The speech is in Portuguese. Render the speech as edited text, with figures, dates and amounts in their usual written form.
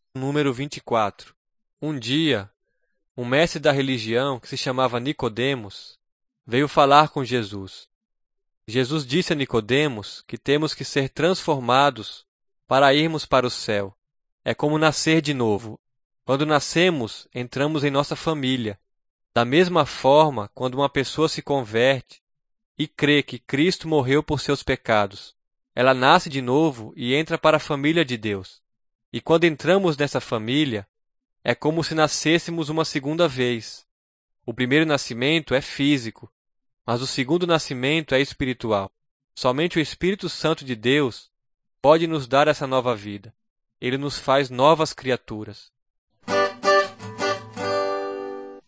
Número 24. Um dia, um mestre da religião, que se chamava Nicodemos, veio falar com Jesus. Jesus disse a Nicodemos que temos que ser transformados para irmos para o céu. É como nascer de novo. Quando nascemos, entramos em nossa família. Da mesma forma, quando uma pessoa se converte e crê que Cristo morreu por seus pecados, ela nasce de novo e entra para a família de Deus. E quando entramos nessa família, é como se nascêssemos uma segunda vez. O primeiro nascimento é físico, mas o segundo nascimento é espiritual. Somente o Espírito Santo de Deus pode nos dar essa nova vida. Ele nos faz novas criaturas.